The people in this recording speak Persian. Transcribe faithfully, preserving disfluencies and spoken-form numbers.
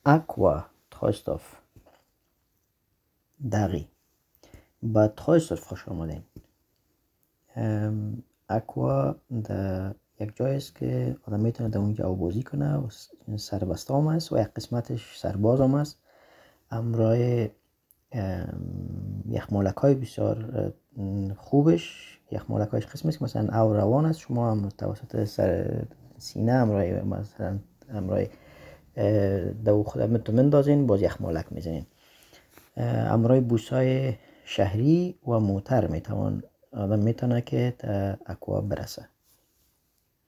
Aqua Troisdorf دقی با ترویسدورف خوش آمدین. اکوا در یک جایی است که آدم میتونه در اونجا آب بازی کنه و سربسته هم است و یک قسمتش سرباز هم است. همراه یخمالک های بسیار خوبش، یخمالک هایش قسمی است که مثلا او روان است، شما هم توسط سر سینه همراه مثلا همراه دو خود میتونین دازین، باز یخمالک میزنین. همراه بوسای شهری و موتر میتوان آدم میتونه که تا اکوا برسه.